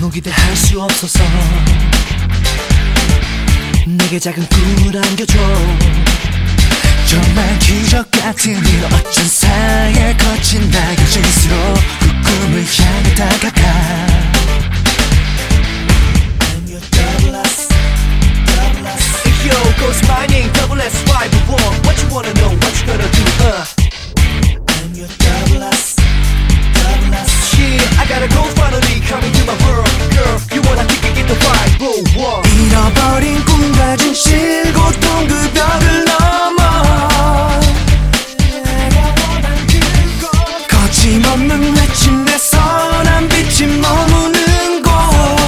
기대할 수 없어서 내게 작은 꿈을 안겨줘. 정말 기적 같은 일 어쩐 사이에 거친 날개짓으로 그 꿈을 향해 다가가. I'm your double S, double S. Hey yo, goes my name, double S, 501. What you wanna know, what you gonna do, I'm your double S, double S. Yeah, I gotta go finally, coming to my world. Girl, you wanna kick it, get the 501. 잃어버린 꿈 가진 실고통 그 벽을 넘어 거침없는 외침 내 선한 빛이 머무는 곳.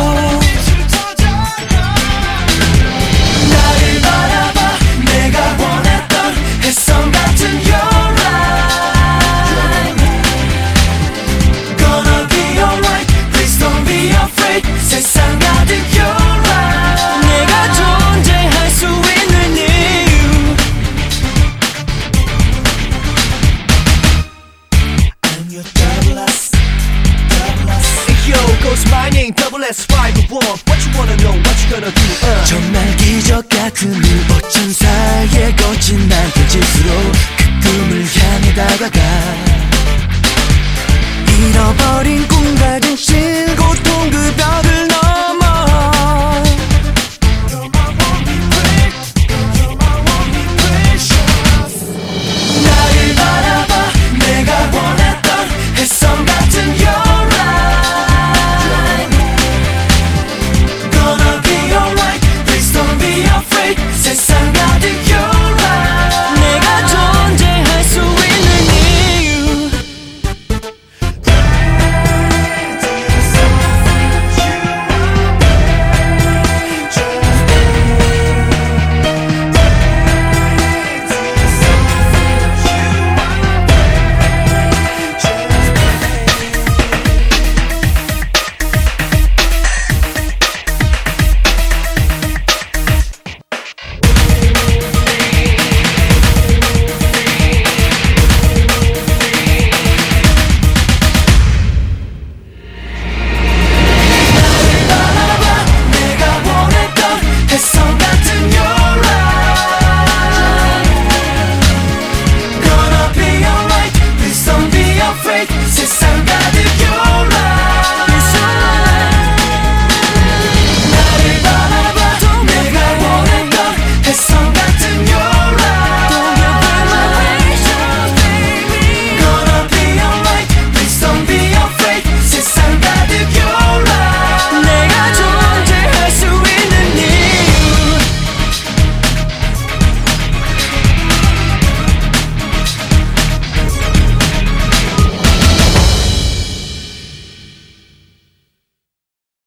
나를 바라봐 내가 원했던 햇성 같은 your light. Gonna be alright, please don't be afraid. 세상 가득 your light. 내가 존재할 수 있는 이유. I'm your double S, double S. Hey yo, goes my name, double S, 501. What you wanna know, what you gonna do, 정말 기적 같은 일 어쩐 사이에 거친 날개짓으로 그 꿈을 향해 다가가.